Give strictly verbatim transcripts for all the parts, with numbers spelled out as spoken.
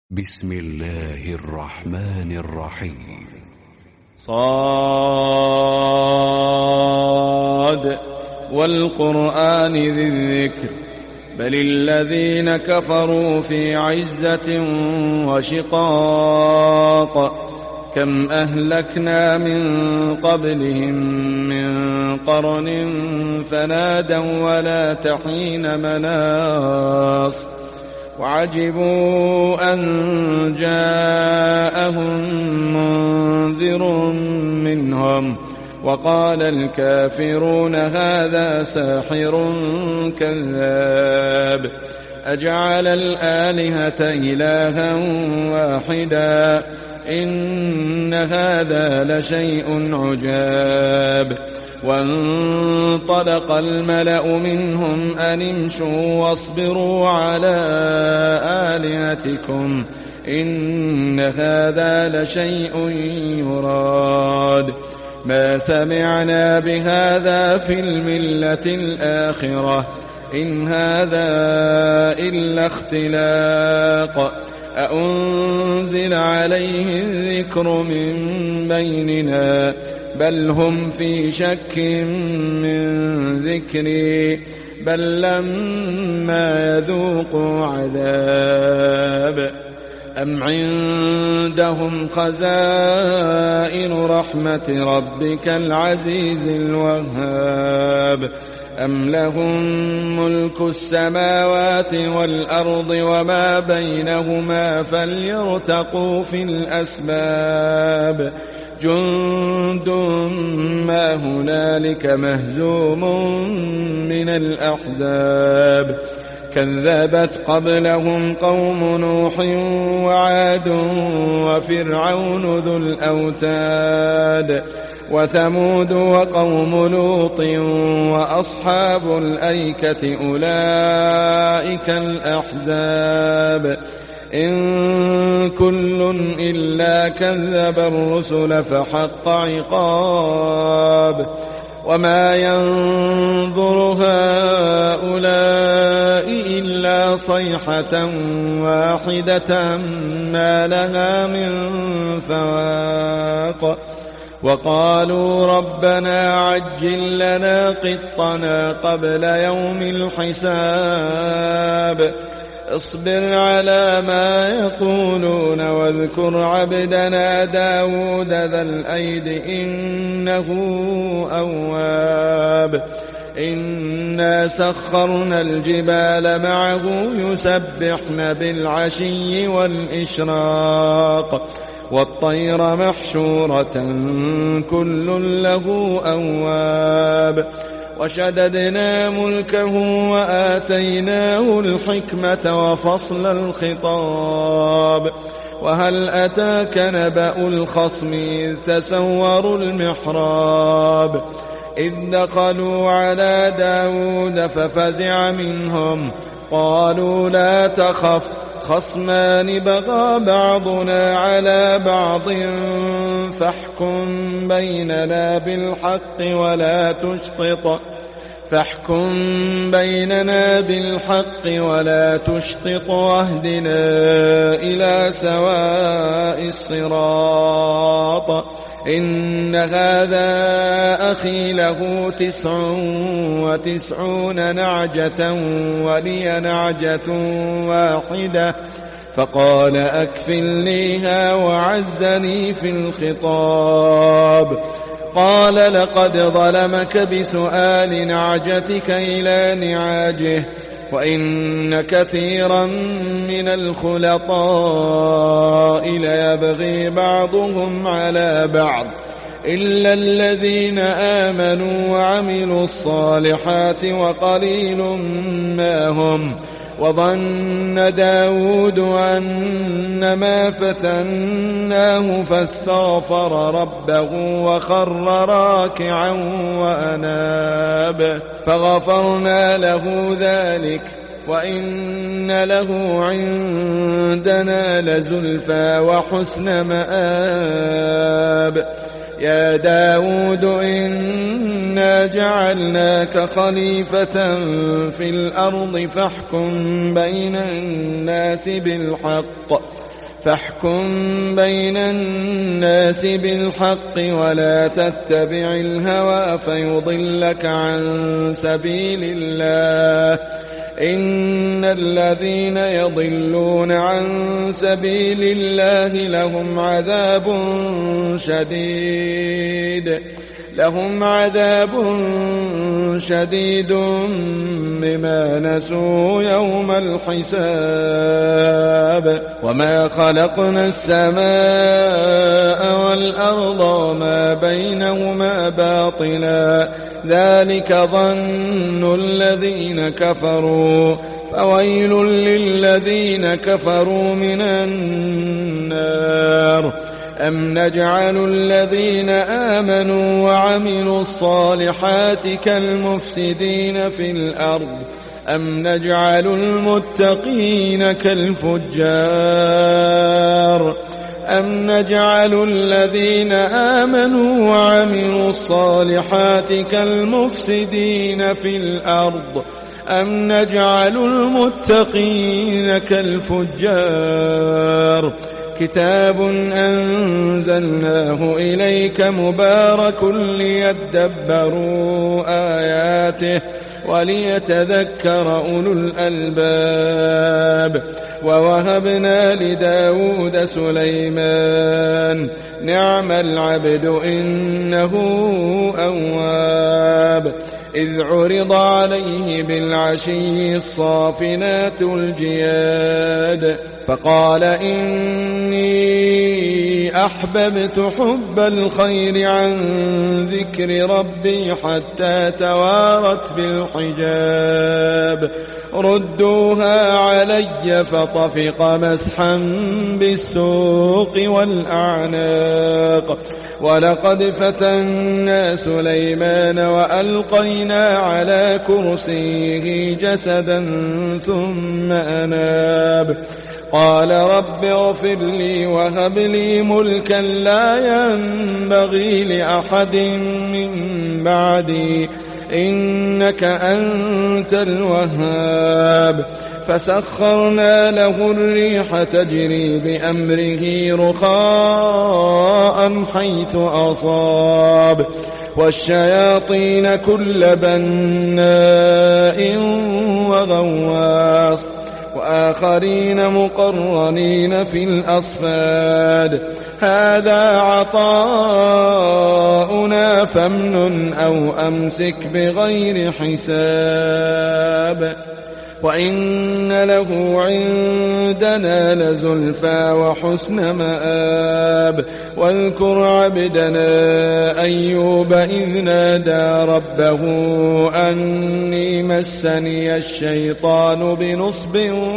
بسم الله الرحمن الرحيم. صاد والقرآن ذي الذكر بل الذين كفروا في عزة وشقاق كم أهلكنا من قبلهم من قرن فنادوا ولا تحين مناص وعجبوا أن جاءهم منذر منهم وقال الكافرون هذا ساحر كذاب أجعل الآلهة إلها واحدا إن هذا لشيء عجاب وانطلق الملأ منهم أن امشوا واصبروا على آلهتكم إن هذا لشيء يراد ما سمعنا بهذا في الملة الآخرة إن هذا إلا اختلاق أأنزل عليه الذكر من بيننا بل هم في شك من ذكري بل لما يذوقوا عذاب أم عندهم خزائن رحمة ربك العزيز الوهاب أم لهم ملك السماوات والأرض وما بينهما فليرتقوا في الأسباب جند ما هنالك مهزوم من الأحزاب كذبت قبلهم قوم نوح وعاد وفرعون ذو الأوتاد وثمود وقوم لوط وأصحاب الأيكة أولئك الأحزاب إن كل إلا كذب الرسل فحق عقاب وما ينظر هؤلاء إلا صيحة واحدة ما لها من فواق وقالوا ربنا عجل لنا قطنا قبل يوم الحساب اصبر على ما يقولون واذكر عبدنا داود ذا الأيد إنه أواب إنا سخرنا الجبال معه يسبحن بالعشي والإشراق والطير محشورة كل له أواب وشددنا ملكه وآتيناه الحكمة وفصل الخطاب وهل أتاك نبأ الخصم إذ تسوروا المحراب إذ دخلوا على داود ففزع منهم قالوا لا تخف خصمان بغى بعضنا على بعض فاحكم بيننا بالحق ولا تشطط فاحكم بيننا بالحق ولا تشطط واهدنا إلى سواء الصراط إن هذا أخي له تسع وتسعون نعجة ولي نعجة واحدة فقال أكفلنيها وعزني في الخطاب قال لقد ظلمك بسؤال نعجتك إلى نعاجه وإن كثيرا من الخلطاء ليبغي بعضهم على بعض إلا الذين آمنوا وعملوا الصالحات وقليل ما هم وظن داود أنما فتناه فاستغفر ربه وخر راكعا وأناب فغفرنا له ذلك وإن له عندنا لزلفى وحسن مآب يا داود إنا جعلناك خليفة في الأرض فاحكم بين الناس بالحق فاحكم بين الناس بالحق ولا تتبع الهوى فيضلك عن سبيل الله إن الذين يضلون عن سبيل الله لهم عذاب شديد لهم عذاب شديد بما نسوا يوم الحساب وما خلقنا السماء والأرض وما بينهما باطلا ذلك ظن الذين كفروا فويل للذين كفروا من النار أم نجعل الذين آمنوا وعملوا الصالحات كالمفسدين في الأرض أم نجعل المتقين كالفجار أم نجعل الذين آمنوا وعملوا الصالحات كالمفسدين في الأرض أم نجعل المتقين كالفجار كتاب أنزلناه إليك مبارك ليدبروا آياته وليتذكر أولو الألباب ووهبنا لداود سليمان نعم العبد إنه أواب إذ عرض عليه بالعشي الصافنات الجياد فقال إني أحببت حب الخير عن ذكر ربي حتى توارت بالحجاب ردوها علي فطفق مسحا بالسوق والأعناق ولقد فتنا سليمان وألقينا على كرسيه جسدا ثم أناب قال رب اغفر لي وهب لي ملكا لا ينبغي لأحد من بعدي إنك أنت الوهاب فسخرنا له الريح تجري بأمره رخاء حيث أصاب والشياطين كل بناء وغواص وآخرين مقرنين في الأصفاد هذا عطاؤنا فامنن أو أمسك بغير حساب وإن له عندنا لزلفى وحسن مآب واذكر عبدنا أيوب إذ نادى ربه أني مسني الشيطان بنصب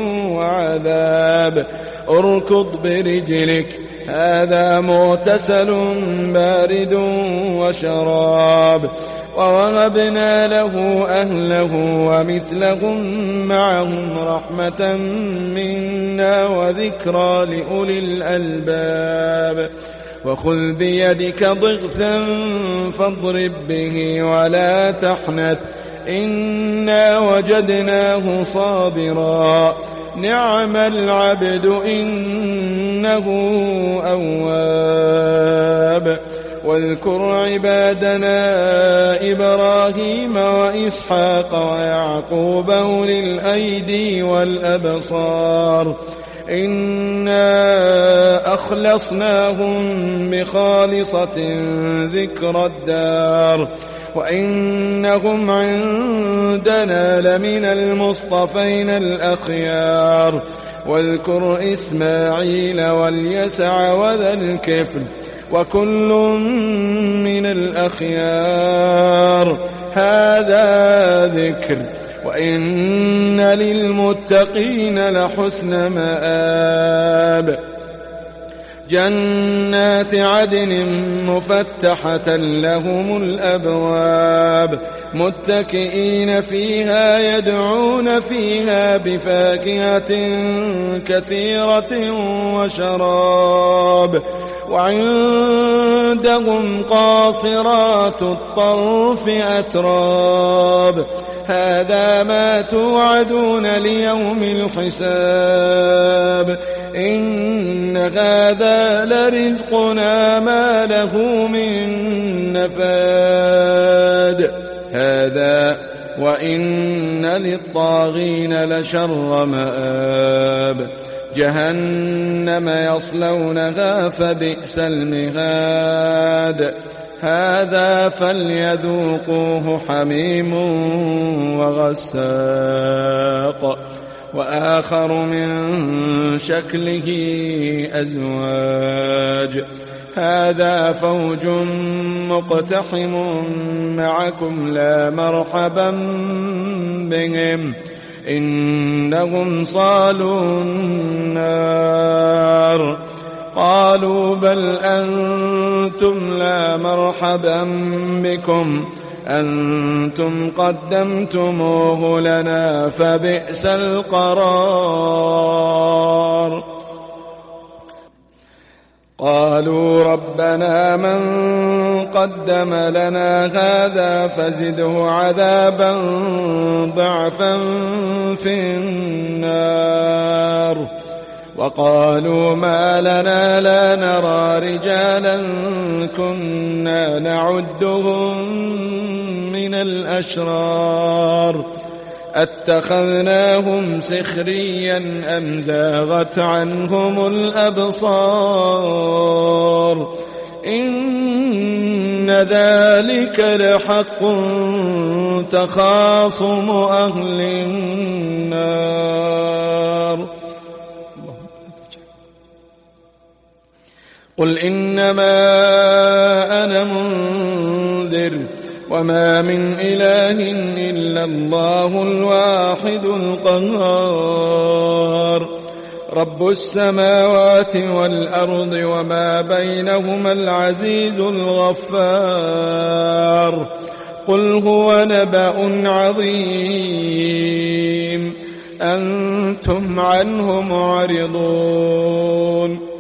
وعذاب اركض برجلك هذا مغتسل بارد وشراب ووهبنا له أهله ومثلهم معهم رحمة منا وذكرى لأولي الألباب وخذ بيدك ضغثا فاضرب به ولا تحنث إنا وجدناه صابرا نعم العبد إنه أواب واذكر عبادنا إبراهيم وإسحاق ويعقوب أولي الأيدي والأبصار إنا أخلصناهم بخالصة ذكر الدار وإنهم عندنا لمن المصطفين الأخيار واذكر إسماعيل واليسع وذا الكفل وكل من الأخيار هذا ذكر وإن للمتقين لحسن مآب جنات عدن مفتحة لهم الأبواب متكئين فيها يدعون فيها بفاكهة كثيرة وشراب وعندهم قاصرات الطرف أتراب هذا ما توعدون ليوم الحساب إن هذا لرزقنا ما له من نفاد هذا وإن للطاغين لشر مآب جهنم يصلونها فبئس المهاد هذا فليذوقوه حميم وغساق وآخر من شكله أزواج هذا فوج مقتحم معكم لا مرحبا بهم إنهم صالوا النار قالوا بل أنتم لا مرحبا بكم أنتم قدمتموه لنا فبئس القرار قالوا ربنا من قدم لنا هذا فزده عذابا ضعفا في النار وقالوا ما لنا لا نرى رجالا كنا نعدهم من الأشرار أتخذناهم سخريا أم زاغت عنهم الأبصار إن ذلك لحق تخاصم أهل النار قل إنما أنا منذر وما من إله إلا الله الواحد القهار رب السماوات والأرض وما بينهما العزيز الغفار قل هو نبأ عظيم أنتم عنه معرضون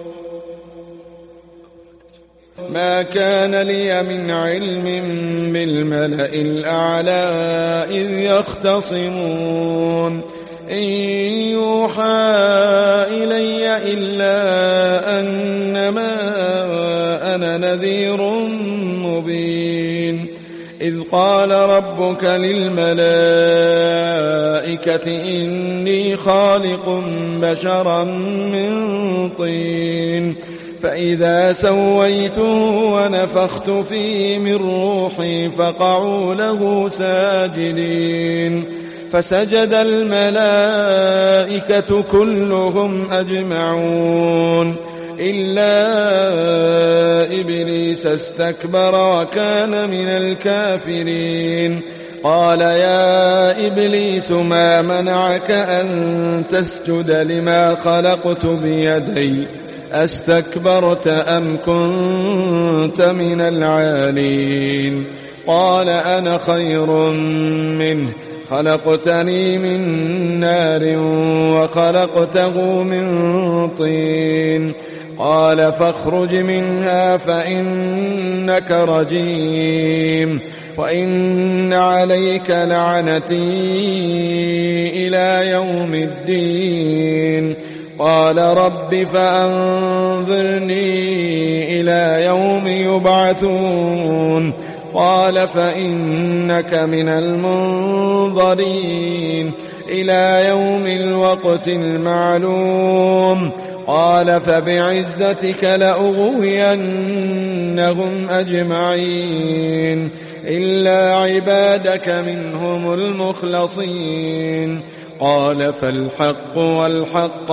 ما كان لي من علم بالملأ الأعلى إذ يختصمون إن يوحى إلي إلا أنما أنا نذير مبين إذ قال ربك للملائكة إني خالق بشرا من طين فإذا سويته ونفخت فيه من روحي فقعوا له ساجدين فسجد الملائكة كلهم أجمعون إلا إبليس استكبر وكان من الكافرين قال يا إبليس ما منعك أن تسجد لما خلقت بيدي أستكبرت أم كنت من العالين قال أنا خير منه خلقتني من نار وخلقته من طين قال فاخرج منها فإنك رجيم وإن عليك لعنتي إلى يوم الدين قال رب فأنظرني إلى يوم يبعثون قال فإنك من المنظرين إلى يوم الوقت المعلوم قال فبعزتك لأغوينهم أجمعين إلا عبادك منهم المخلصين قال فالحق والحق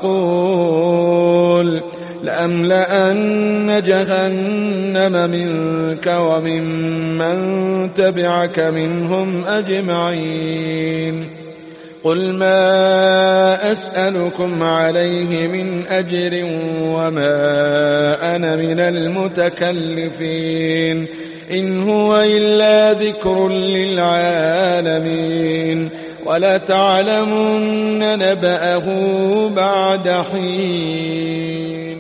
أقول لأملأن جهنم منك وممن تبعك منهم أجمعين قل ما أسألكم عليه من أجر وما أنا من المتكلفين إن هو إلا ذكر للعالمين ولتعلمن نبأه بعد حين